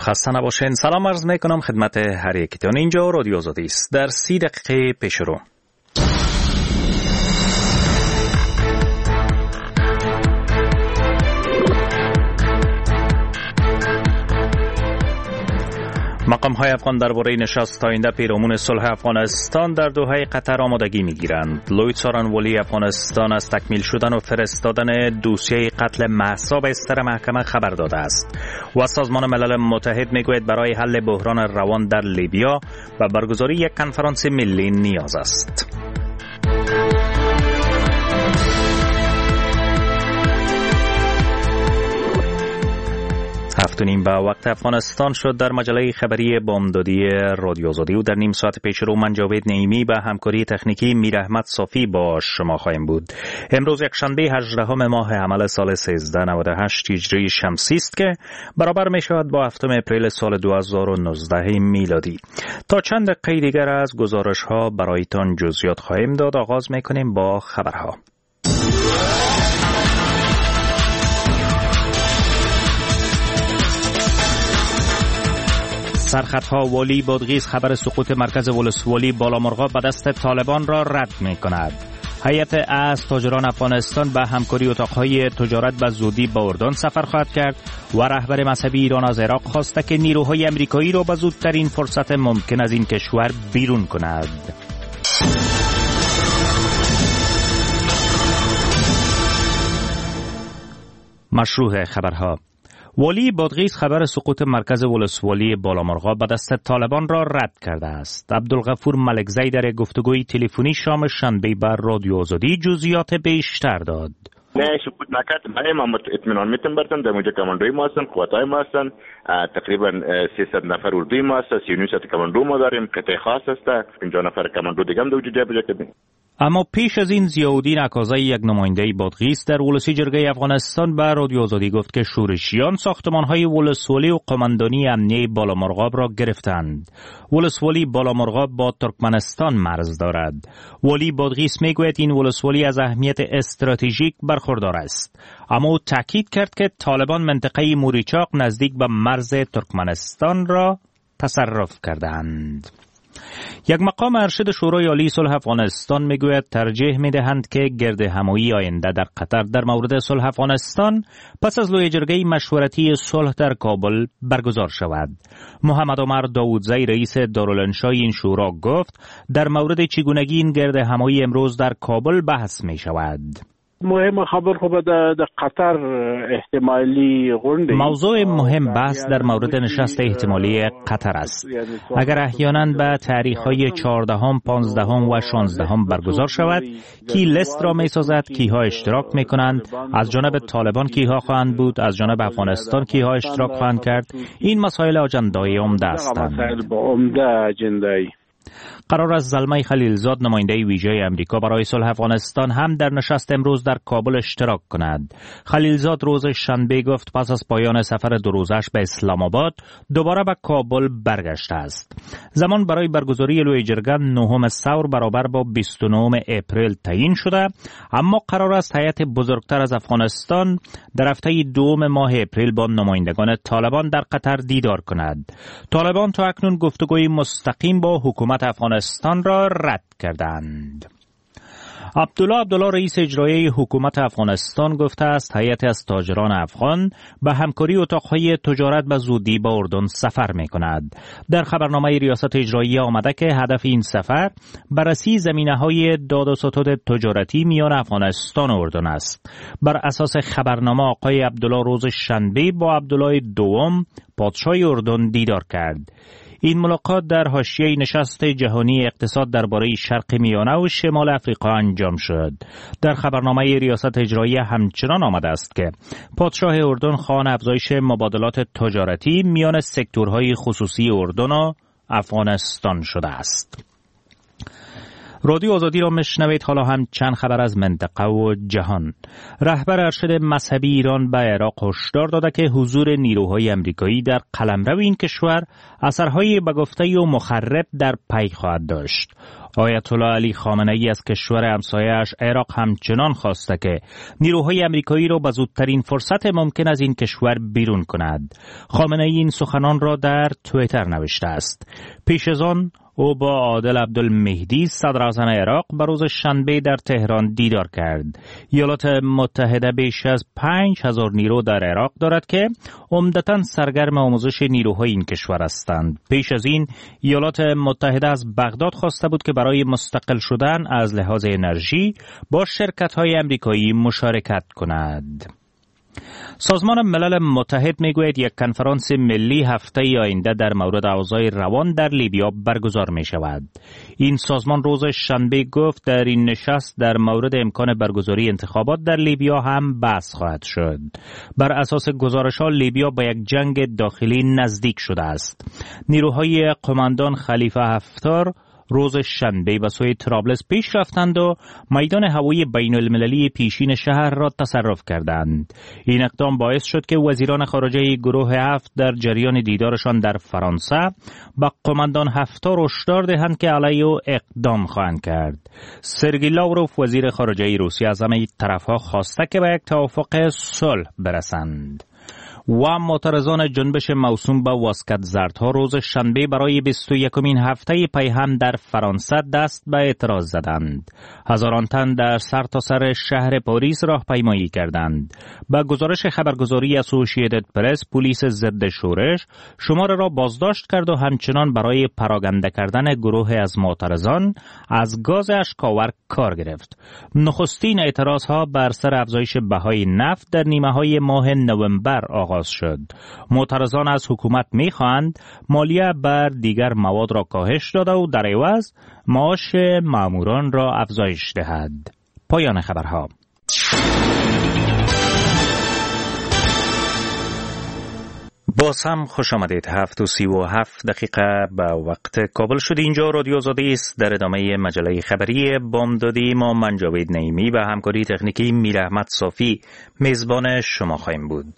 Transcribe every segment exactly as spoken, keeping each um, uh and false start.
خسته نباشین. سلام عرض میکنم خدمت هر یکیتون. اینجا رادیو آزادی است. در سی دقیقه پیش رو مقام های افغان درباره نشست آینده پیرامون صلح افغانستان در دوحه قطر آمادگی میگیرند. لوید سارنوالی افغانستان از تکمیل شدن و فرستادن دوسیه قتل مهسا به استر محکمه خبر داده است و سازمان ملل متحد میگوید برای حل بحران روان در لیبیا و برگزاری یک کنفرانس ملی نیاز است. هفت و نیم به وقت افغانستان شد. در مجله خبری بامدادی رادیو آزادی و در نیم ساعت پیش رو من جاوید نعیمی به همکاری تکنیکی میر احمد صافی با شما خواهیم بود. امروز یک شنبه هجدهم ماه حمل سال سیزده نود و هشت هجری شمسی است که برابر می شود با هفتم اپریل سال دو هزار و نوزده میلادی. تا چند دقیقه دیگر از گزارش ها برایتان جزئیات خواهیم داد. آغاز می کنیم با خبرها. سرخطها والی بادغیس خبر سقوط مرکز ولسوالی بالامرغاب به دست طالبان را رد می کند. هیئت از تاجران افغانستان به همکاری اتاقهای تجارت به زودی به اردن سفر خواهد کرد و رهبر مذهبی ایران از عراق خواسته که نیروهای امریکایی را به زودترین فرصت ممکن از این کشور بیرون کند. مشروع خبرها. والی بادغیس خبر سقوط مرکز ولسوالی بالامرغاب به دست طالبان را رد کرده است. عبدالغفور ملکزی در گفتگوی تلفنی شام شنبه بر رادیو آزادی جزئیات بیشتر داد. نه سقوط نکرد. برای ما اطمینان میتونم برتن در اونجا کماندوی ما هستن، قواتای ما هستن، تقریبا سیصد نفر اردوی ما هست، سی و نه صد کماندو ما داریم، قطعه خاص هست، پنجاه نفر کماندو دیگه هم در اونجا جابجا کردیم. اما پیش از این ضیاءالدین عکازی یک نماینده بادغیس در ولسی جرگه افغانستان به رادیو آزادی گفت که شورشیان ساختمان‌های ولسوالی و قماندانی امنیه بالامرغاب را گرفتند. ولسوالی بالامرغاب با ترکمنستان مرز دارد. والی بادغیس میگوید این ولسوالی از اهمیت استراتژیک برخوردار است. اما او تاکید کرد که طالبان منطقه موریچاق نزدیک به مرز ترکمنستان را تصرف کردند. یک مقام ارشد شورای عالی صلح افغانستان میگوید ترجیح میدهند که گرد همایی آینده در قطر در مورد صلح افغانستان پس از لوی جرگه مشورتی صلح در کابل برگزار شود. محمد عمر داودزی رئیس دارالانشای این شورا گفت در مورد چگونگی این گرد همایی امروز در کابل بحث می شود. مهم خبر خب در قطر احتمالی غونډه موضوع مهم بحث در مورد نشست احتمالی قطر است. اگر احیانا به تاریخ‌های چهاردهم، پانزدهم و شانزدهم برگزار شود، کی لیست را می‌سازد، کیها اشتراک می‌کنند، از جانب طالبان کیها خواهند بود، از جانب افغانستان کیها اشتراک خواهند کرد، این مسائل اجندای عمده هستند. قرار است زلمه خلیلزاد نماینده ویژه امریکا برای صلح افغانستان هم در نشست امروز در کابل اشتراک کند. خلیلزاد روز شنبه گفت پس از پایان سفر دو روزش به اسلام آباد دوباره به کابل برگشته است. زمان برای برگزاری لوی جرگه نهم ثور برابر با بیست و نهم اپریل تعیین شده، اما قرار است هیئت بزرگتر از افغانستان در هفته دوم ماه اپریل با نمایندگان طالبان در قطر دیدار کند. طالبان تا اکنون گفتگوی مستقیم با حکومت افغانستان را رد کردند. عبدالله عبدالله رئیس اجرایی حکومت افغانستان گفته است هیئت از تاجران افغان به همکاری اتاقهای تجارت به زودی به اردن سفر می کند. در خبرنامه ریاست اجرایی آمده که هدف این سفر بررسی زمینه‌های داد و ستد تجارتی میان افغانستان و اردن است. بر اساس خبرنامه آقای عبدالله روز شنبه با عبدالله دوم پادشاه اردن دیدار کرد. این ملاقات در حاشیه نشست جهانی اقتصاد درباره شرق میانه و شمال افریقا انجام شد. در خبرنامه ریاست اجرایی همچنان آمده است که پادشاه اردن خواهان افزایش مبادلات تجارتی میان سکتورهای خصوصی اردن و افغانستان شده است. رادیو آزادی را میشنوید. حالا هم چند خبر از منطقه و جهان. رهبر ارشد مذهبی ایران به عراق هشدار داده که حضور نیروهای آمریکایی در قلمرو این کشور اثرهای به گفته و مخرب در پی خواهد داشت. آیت الله علی خامنه ای از کشور همسایه‌اش عراق همچنان خواسته که نیروهای آمریکایی را به زودترین فرصت ممکن از این کشور بیرون کند. خامنه ای این سخنان را در توییتر نوشته است. پیش از آن او با عادل عبدالمهدی صدر اعظم عراق به روز شنبه در تهران دیدار کرد. ایالات متحده بیش از پنج هزار نیرو در عراق دارد که عمدتاً سرگرم آموزش نیروهای این کشور هستند. پیش از این ایالات متحده از بغداد خواسته بود که برای مستقل شدن از لحاظ انرژی با شرکت‌های آمریکایی مشارکت کند. سازمان ملل متحد میگوید یک کنفرانس ملی هفته آینده در مورد اوضاع روان در لیبیا برگزار می شود. این سازمان روز شنبه گفت در این نشست در مورد امکان برگزاری انتخابات در لیبیا هم بحث خواهد شد. بر اساس گزارش‌ها لیبیا به یک جنگ داخلی نزدیک شده است. نیروهای قماندان خلیفه حفتار روز شنبه به سوی طرابلس پیش رفتند و میدان هوایی بین المللی پیشین شهر را تصرف کردند. این اقدام باعث شد که وزیران خارجه گروه هفت در جریان دیدارشان در فرانسه به قماندان حفتار هشدار دهند که علیه او اقدام خواهند کرد. سرگئی لاوروف وزیر خارجه روسیه از همه طرفها خواسته که به یک توافق صلح برسند. و معترضان جنبش موسوم به واسکت زردها روز شنبه برای بیست و یکمین هفته پیهم در فرانسه دست به اعتراض زدند. هزاران تن در سرتاسر سر شهر پاریس راهپیمایی کردند. با گزارش خبرگزاری اسوسییتد پرس، پلیس ضد شورش شمار را بازداشت کرد و همچنان برای پراگنده کردن گروه از معترضان از گاز اشک‌آور کار گرفت. نخستین اعتراضها بر سر افزایش بهای نفت در نیمه‌های ماه نوامبر آغاز شد. معترضان از حکومت می‌خواهند مالیه بر دیگر مواد را کاهش داده و در عوض معاش ماموران را افزایش دهد. پایان خبرها. باز هم خوش آمدید. هفت و سی و هفت دقیقه به وقت کابل شد. اینجا رادیو آزادی است. در ادامه مجله خبری بامدادی ما من جاوید نعیمی و همکاری تکنیکی میر احمد صافی میزبان شما خواهیم بود.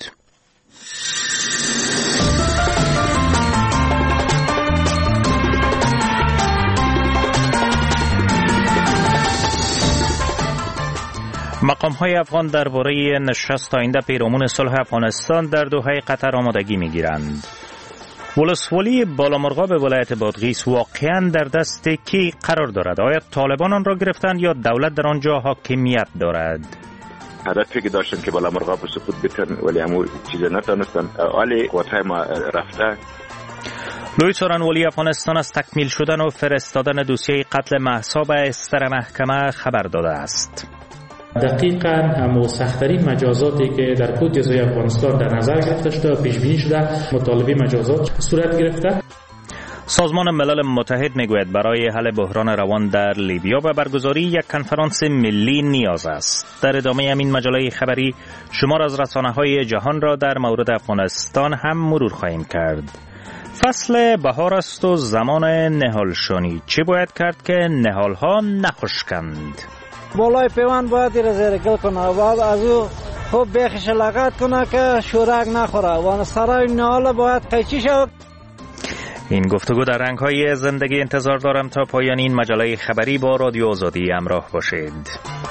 مقام‌های افغان درباره نشست آینده پیرامون صلح افغانستان در دوحه قطر آمادگی می‌گیرند. ولسوالی بالامرغاب ولایت بادغیس واقعاً در دست کی قرار دارد؟ آیا طالبان آن را گرفتند یا دولت در آنجا حاکمیت دارد؟ هدفی که داشتن که بالامرغاب رو سقوط بکنن ولی همون چیز نتونستن. ولی قوت‌های ما رفته. لوی سورانوالی افغانستان از تکمیل شدن و فرستادن دوسیه قتل مهسا به استر محکمه خبر داده است. دقیقاً همو سخت‌ترین مجازاتی که در کد جزای افغانستان در نظر گرفته شده و پیش بینی شده مطالبه مجازات صورت گرفته. سازمان ملل متحد میگوید برای حل بحران روان در لیبیا و برگزاری یک کنفرانس ملی نیاز است. در ادامه همین مجله خبری شمار از رسانه‌های جهان را در مورد افغانستان هم مرور خواهیم کرد. فصل بهار است و زمان نهالشانی. چه باید کرد که نهال‌ها نخشکند؟ بالای پیوند باید را زیر گل کنه و بعد از او خوب بیخش لغت کنه که شورک نخوره و سرای نهال باید قیچی شود. این گفتگو در رنگ‌های زندگی. انتظار دارم تا پایان این مجله خبری با رادیو آزادی همراه باشید.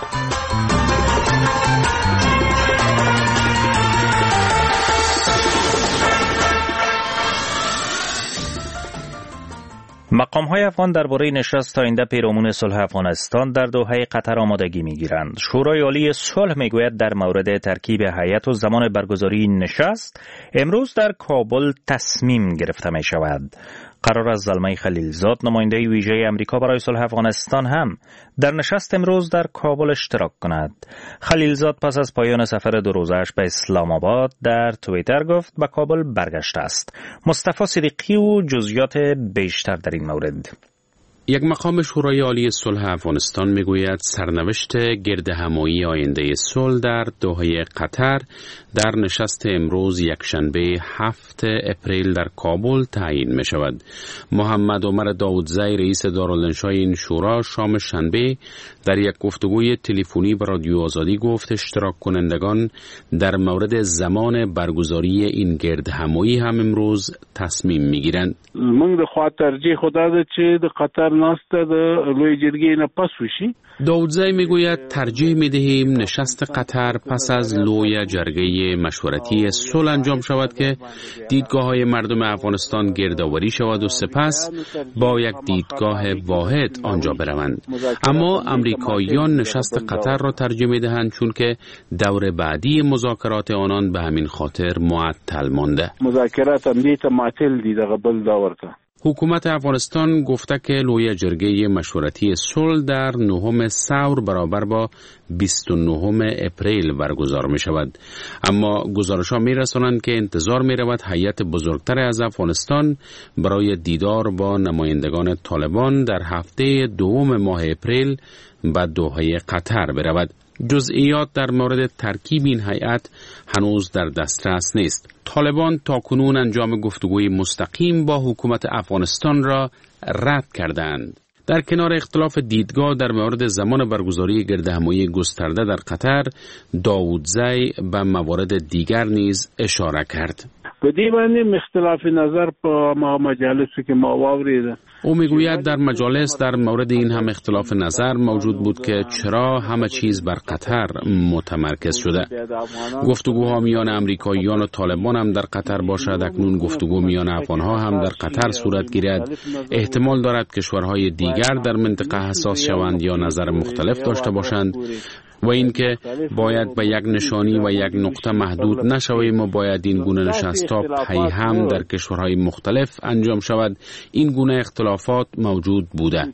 مقام‌های افغان درباره نشست آینده پیرامون صلح افغانستان در دوحه قطر آمادگی می‌گیرند. شورای عالی صلح می‌گوید در مورد ترکیب هیئت و زمان برگزاری نشست امروز در کابل تصمیم گرفته می‌شود. قرار است زلمه خلیلزاد نماینده ویژه امریکا برای صلح افغانستان هم در نشست امروز در کابل اشتراک کند. خلیلزاد پس از پایان سفر دو روزه‌اش به اسلام آباد در توییتر گفت به کابل برگشته است. مصطفی صدیقی و جزئیات بیشتر در این مورد. یک مقام شورای عالی صلح افغانستان میگوید سرنوشت گردهمایی آینده صلح در دوحه قطر در نشست امروز یکشنبه هفتم اپریل در کابل تعیین می شود. محمد عمر داودزی رئیس دارالانشای این شورا شام شنبه در یک گفتگوی تلفنی به رادیو آزادی گفت اشتراک کنندگان در مورد زمان برگزاری این گردهمایی هم امروز تصمیم می گیرند. من د خوا ترجیح خدا ده چې د قطر ناسته د لوی جرګې نه پس وشي. داودزی میگوید ترجیح میدهیم نشست قطر پس از لوی جرگه مشورتی صلح انجام شود که دیدگاه های مردم افغانستان گردآوری شود و سپس با یک دیدگاه واحد آنجا بروند. اما امریکاییان نشست قطر را ترجیح میدهند چون که دور بعدی مذاکرات آنان به همین خاطر معطل مانده. مذاکرات امنیت معطل دی دغه بل داور ته. حکومت افغانستان گفته که لوی جرگه مشورتی صلح در نهم ثور برابر با بیست و نهم اپریل برگزار می شود. اما گزارش‌ها می رسانند که انتظار می رود هیئت بزرگتر از افغانستان برای دیدار با نمایندگان طالبان در هفته دوم ماه اپریل به دوحه قطر برود. جزئیات در مورد ترکیب این هیئت هنوز در دسترس نیست. طالبان تاکنون انجام گفتگوی مستقیم با حکومت افغانستان را رد کردند. در کنار اختلاف دیدگاه در مورد زمان برگزاری گردهمایی گسترده در قطر، داودزی به موارد دیگر نیز اشاره کرد. په دې باندې اختلاف نظر په مجالسو کې ما واوریده. او میگوید در مجالس در مورد این هم اختلاف نظر موجود بود که چرا همه چیز بر قطر متمرکز شده. گفتگوها میان امریکاییان و طالبان هم در قطر باشد. اکنون گفتگو میان افغانها هم در قطر صورت گیرد. احتمال دارد کشورهای دیگر در منطقه حساس شوند یا نظر مختلف داشته باشند و اینکه باید به یک نشانی و یک نقطه محدود نشویم و باید این گونه نشست‌ها پی هم در کشورهای مختلف انجام شود. این گونه اختلافات موجود بوده.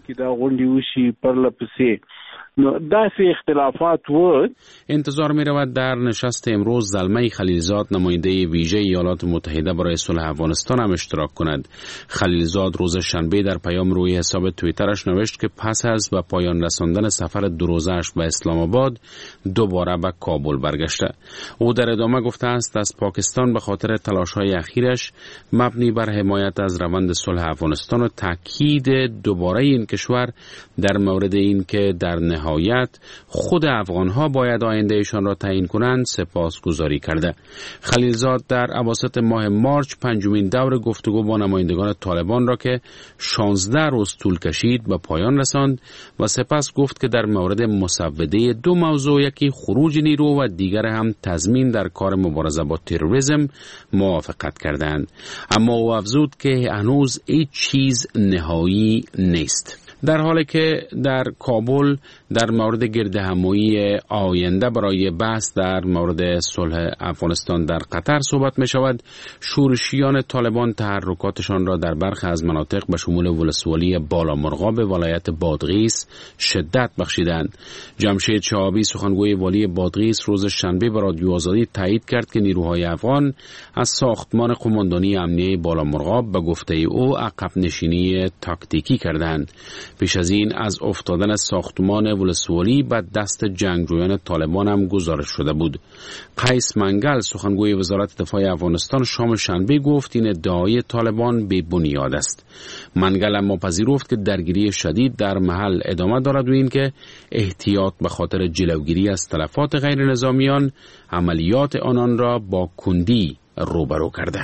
داسې اختلافات و. انتظار می رود در نشست امروز زلمه خلیلزاد نماینده ویژه ایالات متحده برای صلح افغانستان هم اشتراک کند. خلیلزاد روز شنبه در پیام روی حساب توییترش نوشت که پس از به پایان رساندن سفر دو روزه‌اش به اسلام آباد دوباره به کابل برگشته. او در ادامه گفته است از پاکستان به خاطر تلاش‌های اخیرش مبنی بر حمایت از روند صلح افغانستان و تاکید دوباره این کشور در مورد این که در نهایت خود افغانها باید آیندهشان را تعیین کنند سپاسگزاری کرده. خلیلزاد در اواسط ماه مارچ پنجمین دور گفتگو با نمایندگان طالبان را که شانزده روز طول کشید به پایان رساند و سپس گفت که در مورد مسوده دو موضوع، یکی خروج نیرو و دیگر هم تضمین در کار مبارزه با تروریسم، موافقت کردند. اما او افزود که هنوز هیچ چیز نهایی نیست. در حالی که در کابل در مورد گردهمایی آینده برای بحث در مورد صلح افغانستان در قطر صحبت می شود، شورشیان طالبان تحرکاتشان را در برخی از مناطق به شمول ولسوالی بالامرغاب ولایت بادغیس شدت بخشیدند. جمشید شهابی سخنگوی والی بادغیس روز شنبه به رادیو آزادی تایید کرد که نیروهای افغان از ساختمان قماندانی امنیه بالامرغاب به گفته او عقب نشینی تاکتیکی کردند. پیش از این از افتادن ساختمان ولسوالی به دست جنگجویان طالبان هم گزارش شده بود. قیس منگل سخنگوی وزارت دفاع افغانستان شام شنبه گفت این ادعای طالبان بی بنیاد است. منگل اما پذیرفت که درگیری شدید در محل ادامه دارد و اینکه احتیاط به خاطر جلوگیری از تلفات غیر نظامیان عملیات آنان را با کندی روبرو کرده.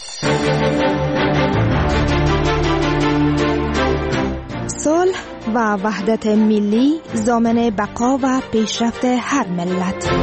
صلح و وحدت ملی ضامن بقا و پیشرفت هر ملت.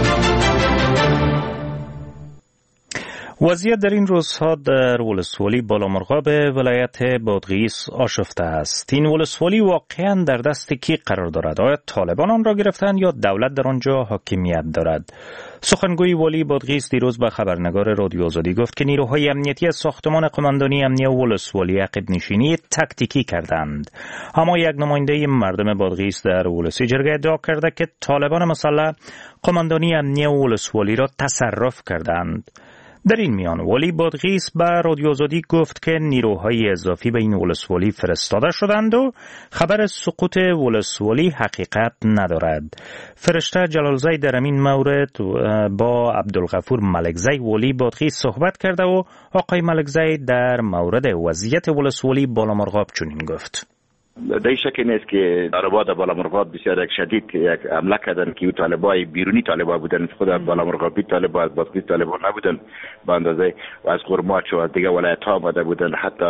وضعیت در این روزها در ولسوالی بالامرغاب ولایت بادغیس آشفته است. این ولسوالی واقعا در دست کی قرار دارد؟ آیا طالبان آن را گرفتند یا دولت در آنجا حاکمیت دارد؟ سخنگوی والی بادغیس دیروز به خبرنگار رادیو آزادی گفت که نیروهای امنیتی از ساختمان قماندانی امنیه ولسوالی عقب نشینی تاکتیکی کردند. اما یک نماینده مردم بادغیس در ولسی جرگه ادعا کرده که طالبان مسلح قماندانی امنیه ولسوالی را تصرف کردند. در این میان ولی بادغیس به رادیو آزادی گفت که نیروهای اضافی به این ولسوالی فرستاده شدند و خبر سقوط ولسوالی حقیقت ندارد. فرشته جلالزی در این مورد با عبدالغفور ملکزی ولی بادغیس صحبت کرده و آقای ملکزی در مورد وضعیت ولسوالی بالامرغاب چنین گفت: در شک نیست که طالبان در بالامرغاب بسیار یک شدید یک حمله کردن که طالبای بیرونی طالبان بودن، خود بالامرغابی طالبان از بادغیس طالبان نبودن به اندازه و از قرماچ و از دیگه ولایت ها آمده بودن. حتی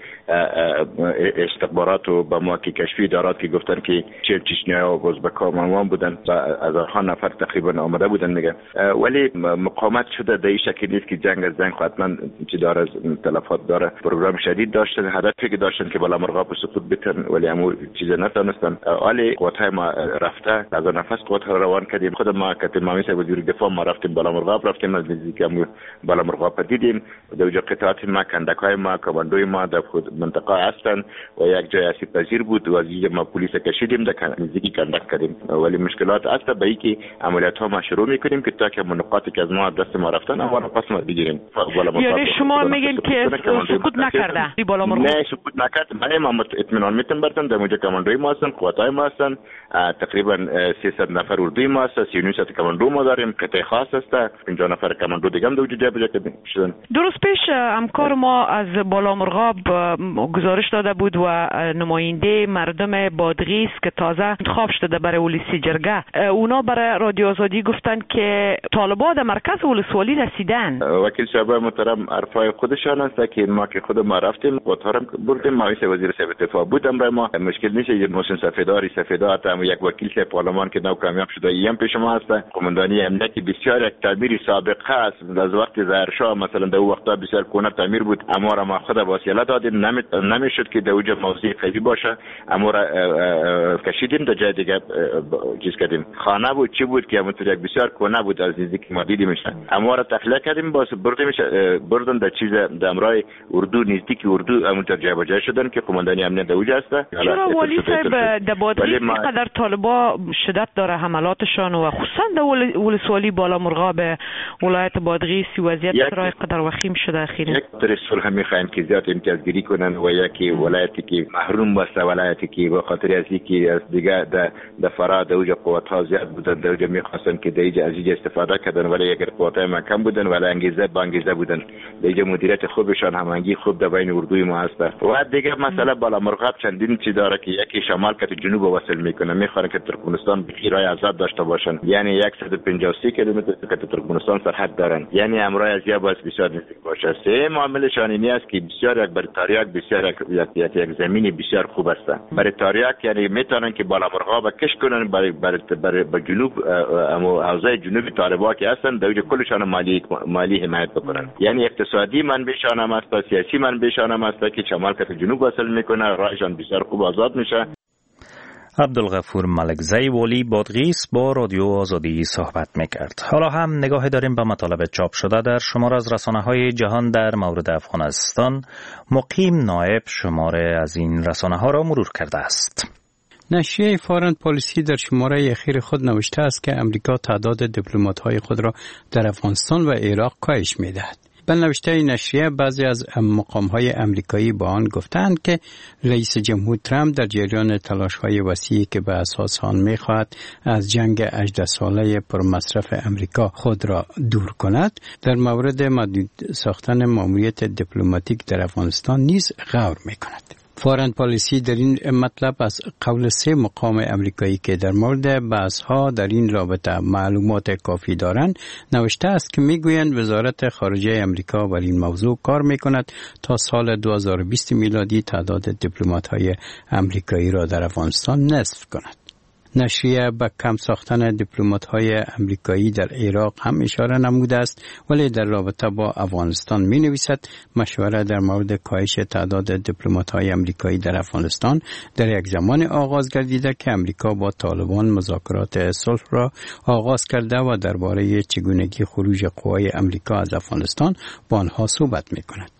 استخبارات و با ما که کشفی دارات که گفتن که چه چشنیا و ازبکان بودن و از آنها نفر تقریبا آمده بودن میگه. ولی مقاومت شده، در شک نیست که جنگ از جنگ حتما چه داره، تلفات داره، پروگرام شدید داشتن، هدفی که داشتن که بالامرغاب سقوط بتن ولی امو چیز نتونستن. آلی قوتهای ما رفته از نفس قوتها روان کردیم. خود ما کتیم مامی سه وزیر دفاع ما رفتیم بالامرغاب، رفتیم از نزدیک امو بالامرغاب دیدیم. در اونجا قطعات ما، کندکای ما، کماندوی ما در خود منطقه هستن و یک جای آسیب پذیر بود و از اینجا ما پلیس کشیدیم در نزدیکی کندک کردیم. ولی مشکلات هست به اینکه عملیات ها ما شروع میکنیم که تا که منقاطی که از ما دست ما رفتن اما پس ما بگیریم. یعنی شما میگین که سقوط نکرده بالامرغاب؟ نه سقوط نکرد. من ما اطمینان میتونم برتن در اونجا کماندوی ما هستن، قوتای ما هستن، تقریبا سیصد نفر اردوی ما هست، سی و نه صد کماندو ما داریم، قطعه خاص هست، پنجاه نفر کماندو دیگه هم در اونجا جابجا شدن. درست پیش همکار ما از بالامرغاب گزارش داده بود و نماینده مردم بادغیس که تازه انتخاب شده برای ولسی جرگه، اونا برای رادیو آزادی گفتن که طالبان در مرکز ولسوالی رسیدن. وکیل صاحب محترم حرفای خودشان است که ما که خود ما رفتیم قطار هم بردیم، ما وزیر صاحب دفاع بودم، برای ما مشکل نیست. یه محسن سفیداری سفیدات هم یک وکیل صاحب پارلمان که نو کامیاب شده ایم پیش ما هست. قماندانی امنیتی بسیار یک تعمیر سابقه است. از وقت ظاهرشاه مثلا در اون وقتا بسیار کهنه تعمیر بود، اما را ما خود وسیله دادیم، نمیشد که در اونجا موضوع قوی باشه، اما را کشیدیم در جای دیگه چیز کردیم. خانه بود چی بود که همونطور یک بسیار کهنه بود از نزدیک ما دیدیمش، اما را تخلیه کردیم، باز بردیمش بردن در چیز در امرای اردو نزدیک اردو همونطور جابجا شدن که قماندانی امنیت در اونجا است. چرا ولی صاحب در بادغیس اینقدر طالبا شدت داره حملاتشان و خصوصا در ولسوالی بالامرغاب ولایت بادغیس وضعیت را قدر وخیم شده اخیراً؟ یک طرح صلح میخواین که زیاد امتیازگیری کنن و یکی ولایتی که محروم باشه، ولایتی که به خاطر از اینکه از دیگه در در فراد اوج قوت ها زیاد بودن در اونجا میخواستن که دیگه از اینجا استفاده کردن، ولی اگر قوت های کم بودن ولی انگیزه با انگیزه بودن، دیگه مدیریت خوبشان همانگی خوب در بین اردوی ما هست. و دیگه مسئله بالامرغاب چندین چیز داره که یکی شمال که جنوب وصل میکنه، میخوان که ترکمنستان بخیرای آزاد داشته باشن، یعنی صد و پنجاه و سه کیلومتر که ترکمنستان سرحد دارن، یعنی امرای از یا باز بسیار نزدیک باشه. سه معاملشان اینی است که بسیار یک برای تاریخ بسیار یک یک, یک زمینی بسیار خوب است برای تاریخ، یعنی میتونن که بالامرغاب کش کنن برای برای برای به جنوب اما حوزه جنوبی طالبان که هستن در کلشان مالی مالی حمایت بکنن، یعنی اقتصادی منبعشان هم است، سیاسی منبعشان هم است که شمال که جنوب وصل میکنه، راهشان بسیار خوب آزاد میشه. عبدالغفور ملکزی ولی بادغیس با رادیو آزادی صحبت میکرد. حالا هم نگاه داریم به مطالب چاپ شده در شماره از رسانه‌های جهان در مورد افغانستان. مقیم نایب شماره از این رسانه‌ها را مرور کرده است. نشریه فارن پالیسی در شماره اخیر خود نوشته است که امریکا تعداد دیپلمات‌های خود را در افغانستان و عراق کاهش می‌دهد. به نوشته نشریه بعضی از مقام‌های امریکایی با آن گفتند که رئیس جمهور ترامپ در جریان تلاش‌های وسیعی که به اساس آن می‌خواهد از جنگ هجده ساله پرمصرف امریکا خود را دور کند، در مورد محدود ساختن ماموریت دیپلماتیک در افغانستان نیز غور می‌کند. فارن پالیسی در این مطلب از قول سه مقام امریکایی که در مورد بحث‌ها در این رابطه معلومات کافی دارند نوشته است که میگویند وزارت خارجه امریکا بر این موضوع کار میکند تا سال دو هزار و بیست میلادی تعداد دیپلمات‌های امریکایی را در افغانستان نصف کند. نشریه به کم ساختن دیپلمات‌های امریکایی در عراق هم اشاره نموده است، ولی در رابطه با افغانستان می‌نویسد مشوره در مورد کاهش تعداد دیپلمات‌های امریکایی در افغانستان در یک زمان آغاز گردیده که امریکا با طالبان مذاکرات صلح را آغاز کرده و درباره چگونگی خروج قوای امریکا از افغانستان با آنها صحبت می‌کند.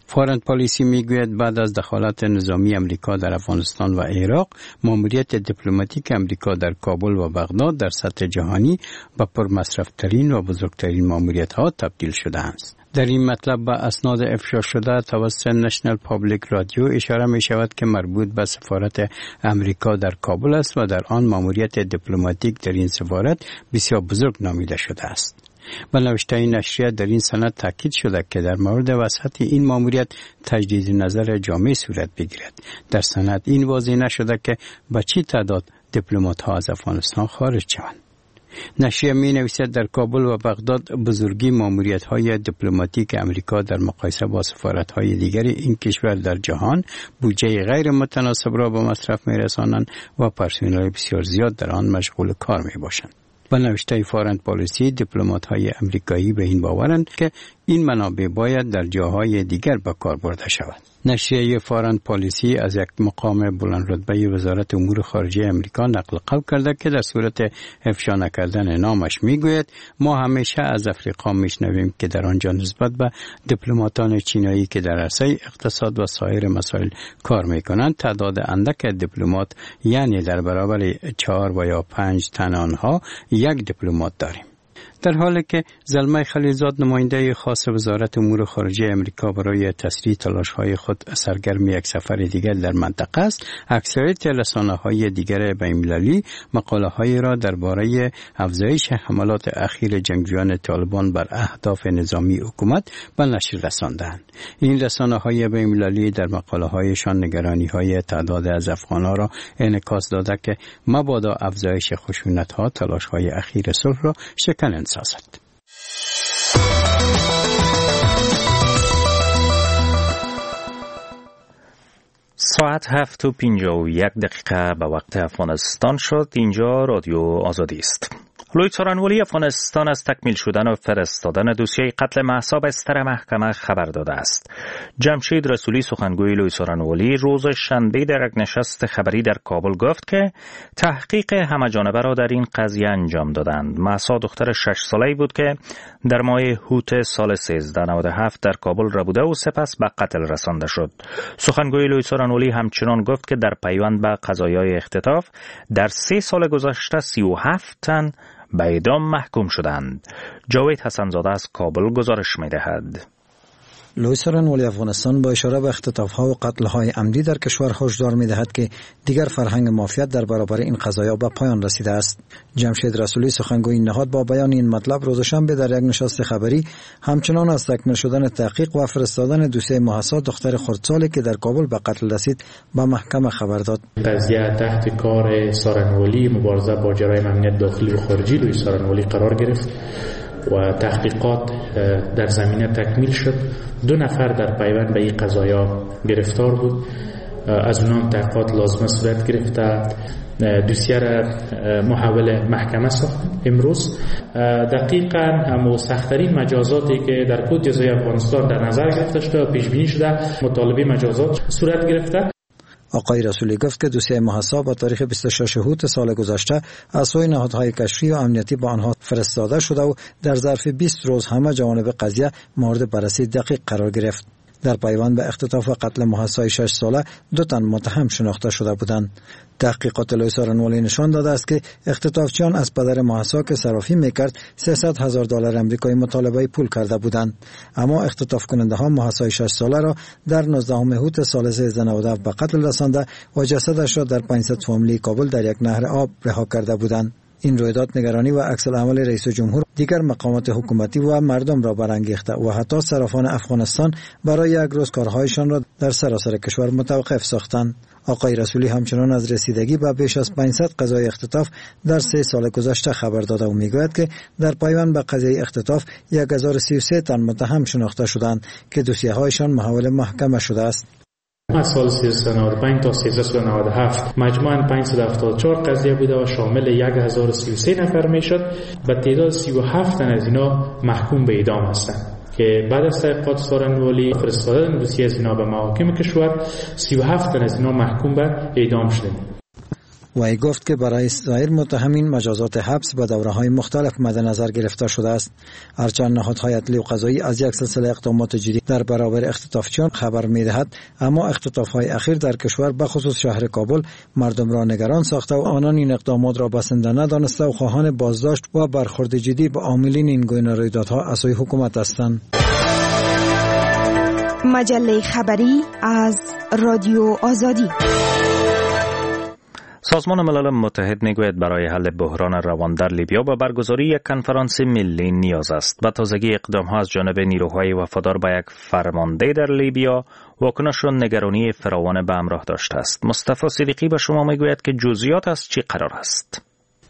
فارن پالیسی میگوید بعد از دخالت نظامی امریکا در افغانستان و عراق، ماموریت دیپلماتیک امریکا در کابل و بغداد در سطح جهانی به پرمصرف‌ترین و بزرگترین ماموریت‌ها تبدیل شده است. در این مطلب به اسناد افشا شده توسط نشنل پابلیک رادیو اشاره می شود که مربوط به سفارت امریکا در کابل است و در آن ماموریت دیپلماتیک در این سفارت بسیار بزرگ نامیده شده است. به نوشته نشریه در این سند تاکید شده که در مورد وسعت این ماموریت تجدید نظر جامع صورت بگیرد. در سند این واضح نشده که به چه تعداد دیپلمات‌ها از افغانستان خارج شوند. نشریه می نویسد در کابل و بغداد بزرگی ماموریت‌های دیپلماتیک امریکا در مقایسه با سفارت‌های دیگر این کشور در جهان بودجه غیر متناسب را به مصرف می‌رسانند و پرسنل بسیار زیاد در آن مشغول کار می‌باشند. به نوشته فارن پالیسی، دیپلمات‌های امریکایی به این باورند که این منابع باید در جاهای دیگر به کار برده شود. نشریه فارن پالیسی از یک مقام بلند رتبه وزارت امور خارجه امریکا نقل قول کرده که در صورت افشا نکردن نامش میگوید ما همیشه از افریقا میشنویم که در آنجا نسبت به دیپلماتان چینایی که در عرصه اقتصاد و سایر مسائل کار میکنند تعداد اندک دیپلمات، یعنی در برابر چهار و یا پنج تن آنها یک دیپلمات داریم. در حالی که زلمه خلیلزاد نماینده خاص وزارت امور خارجه امریکا برای تسریع تلاش‌های خود سرگرم یک سفر دیگر در منطقه است، اکثریت رسانه‌های دیگر بین‌المللی مقاله‌هایی را درباره افزایش حملات اخیر جنگجویان طالبان بر اهداف نظامی حکومت به نشر رساندند. این رسانه‌های بین‌المللی در مقاله‌هایشان نگرانی‌های تعداد از افغان‌ها را انعکاس داده که مبادا افزایش خشونت‌ها تلاش‌های اخیر صلح را شکننده سازد. ساعت هفت و پنجاه و یک دقیقه به وقت افغانستان شد. اینجا رادیو آزادی است. لوی څارنوالي افغانستان از تکمیل شدن و فرستادن دوسیه قتل مهسا بستر محکمه خبر داده است. جمشید رسولی سخنگوی لوی څارنوالي روز شنبه در یک نشست خبری در کابل گفت که تحقیق همه‌جانبه را در این قضیه انجام دادند. مهسا دختر شش ساله‌ای بود که در ماه هوت سال سیزده نود و هفت در کابل را بوده و سپس به قتل رسانده شد. سخنگوی لوی څارنوالي همچنان گفت که در پیوند به قضایای اختطاف در سه سال گذشته سی و هفت تن به اعدام محکوم شدند. جاوید حسنزاده از کابل گزارش می‌دهد. لوی څارنوالي افغانستان با اشاره به اختطاف‌ها و قتل‌های عمدی در کشور هشدار می‌دهد که دیگر فرهنگ مافیات در برابر این قضایا به پایان رسیده است. جمشید رسولی سخنگوی این نهاد با بیان این مطلب روز شنبه در یک نشست خبری همچنان از تکمیل شدن تحقیق و فرستادن دوسیه مهسا دختر خردسالی که در کابل به قتل رسید به محکمه خبر داد. قضیه تحت کار څارنوالي مبارزه با جرایم امنیت داخلی و خارجی لوی څارنوالي قرار گرفت و تحقیقات در زمینه تکمیل شد. دو نفر در پیوند به این قضایا گرفتار بود. از اونها تحقیقات لازمه صورت گرفته. دوسیه را محول محکمه ساخت. امروز دقیقاً همو سخت‌ترین مجازاتی که در کد جزای افغانستان در نظر گرفته شده و پیش بینی شده مطالبه مجازات صورت گرفته. آقای رسولی گفت که دوسیه مهسا با تاریخ بیست و شش هوت سال گذشته از سوی نهادهای کشفی و امنیتی با آنها فرستاده شده و در ظرف بیست روز همه جوانب قضیه مورد بررسی دقیق قرار گرفت. در پیوند به اختطاف و قتل مهسای شش ساله دو تن متهم شناخته شده بودند. تحقیقات لوی څارنوالي نشان داده است که اختطافچیان از پدر مهسا که صرافی میکرد سیصد هزار دلار آمریکایی مطالبه پول کرده بودند، اما اختطاف کننده ها مهسای شش ساله را در نوزدهم هوت سال سیزده نود و هفت به قتل رسانده و جسدش را در پانصد فامیلی کابل در یک نهر آب رها کرده بودند. این رویداد نگرانی و عکس العمل رئیس جمهور دیگر مقامات حکومتی و مردم را برانگیخته و حتی صرافان افغانستان برای یک روز کارهایشان را در سراسر کشور متوقف ساختند. آقای رسولی همچنان از رسیدگی به بیش از پانصد قضای اختطاف در سه سال گذشته خبر داده و میگوید که در پیوند به قضیه اختطاف هزار و سی و سه تن متهم شناخته شدند که دوسیه هایشان محول محکمه شده است. از سال سیزده نود و پنج تا سیزده نود و هفت مجموعاً پانصد و هفتاد و چهار قضیه بوده و شامل هزار و سی و سه نفر میشد. به تعداد سی و هفت تن از اینا محکوم به اعدام هستند که بعد از تحقیقات څارنوالي فرستادن دوسیه از اینا به محاکم کشور سی و هفت تن از اینا محکوم به اعدام شدند. وی گفت که برای سایر متهمین مجازات حبس به دوره‌های مختلف مد نظر گرفته شده است. هرچند نهادهای عدلی و قضایی از یک سلسله اقدامات جدی در برابر اختطافچیان خبر می‌دهد، اما اختطاف‌های اخیر در کشور به خصوص شهر کابل مردم را نگران ساخته و آنان این اقدامات را بسنده ندانسته و خواهان بازداشت و برخورد جدی با عاملین این گونه رویدادها از سوی حکومت هستند. مجله خبری از رادیو آزادی. سازمان ملل متحد میگوید برای حل بحران روان در لیبیا با برگزاری یک کنفرانس ملی نیاز است. به تازگی اقدام‌ها از جانب نیروهای وفادار به یک فرمانده در لیبیا واکنش و نگرانی فراوان به همراه داشته است. مصطفی صدیقی به شما میگوید که جزئیات از چی قرار است.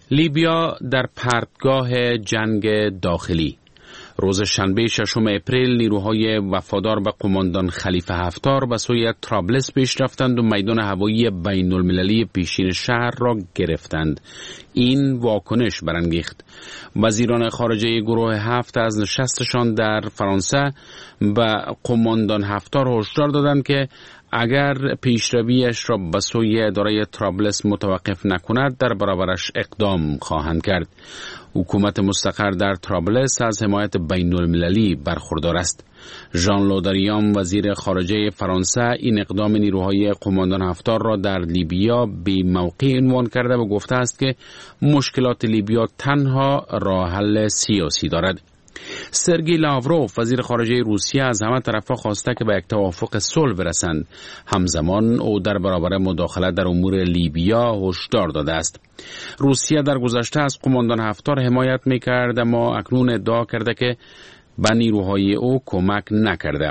لیبیا در پرتگاه جنگ داخلی. روز شنبه ششم اپریل نیروهای وفادار به قماندان خلیفه حفتار به سوی طرابلس پیش رفتند و میدان هوایی بین المللی پیشین شهر را گرفتند. این واکنش برانگیخت. وزیران خارجه گروه هفت از نشستشان در فرانسه به قماندان حفتار هشدار دادند که اگر پیشرویش را به سوی اداره طرابلس متوقف نکند در برابرش اقدام خواهند کرد. حکومت مستقر در طرابلس از حمایت بین المللی برخوردار است. ژان لودریان وزیر خارجه فرانسه این اقدام نیروهای قماندان حفتار را در لیبیا بی موقع عنوان کرده و گفته است که مشکلات لیبیا تنها راه حل سیاسی دارد. سرگئی لاوروف وزیر خارجه روسیه از همه طرفا خواسته که به یک توافق صلح برسند. همزمان او در برابر مداخله در امور لیبیا هشدار داده است. روسیه در گذشته از قماندان حفتار حمایت می‌کرد، اما اکنون ادعا کرده که به نیروهای او کمک نکرده.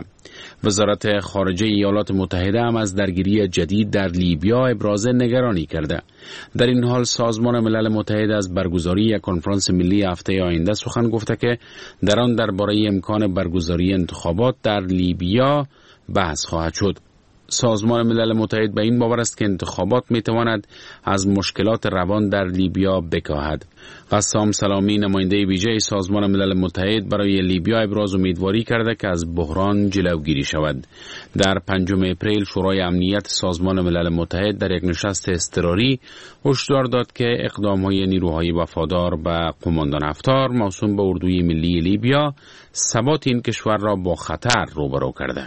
وزارت خارجه ایالات متحده هم از درگیری جدید در لیبیا ابراز نگرانی کرده. در این حال سازمان ملل متحد از برگزاری یک کنفرانس ملی هفته آینده سخن گفته که در آن درباره امکان برگزاری انتخابات در لیبیا بحث خواهد شد. سازمان ملل متحد به این باور است که انتخابات میتواند از مشکلات روان در لیبیا بکاهد. قسام سلامی نماینده ویژه سازمان ملل متحد برای لیبیا ابراز امیدواری کرده که از بحران جلوگیری شود. در پنجم اپریل شورای امنیت سازمان ملل متحد در یک نشست اضطراری هشدار داد که اقدام‌های نیروهای وفادار به قماندان حفتار موسوم به اردوی ملی لیبیا ثبات این کشور را با خطر روبرو کرده.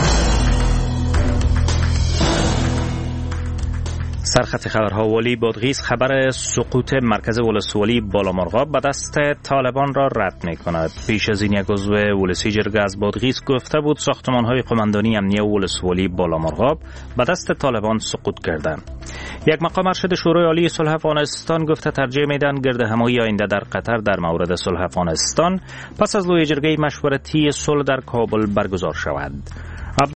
سرخط خبرها ولی بادغیس خبر سقوط مرکز ولسوالی بالامرغاب به دست طالبان را رد می کند. پیش از این یک عضو ولسی جرگه از بادغیس گفته بود ساختمان‌های قماندانی امنیه ولسوالی بالامرغاب به دست طالبان سقوط کردند. یک مقام ارشد شورای عالی صلح افغانستان گفته ترجیح میدن گردهمایی آینده در قطر در مورد صلح افغانستان پس از لوی جرگه مشورتی صلح در کابل برگزار شود.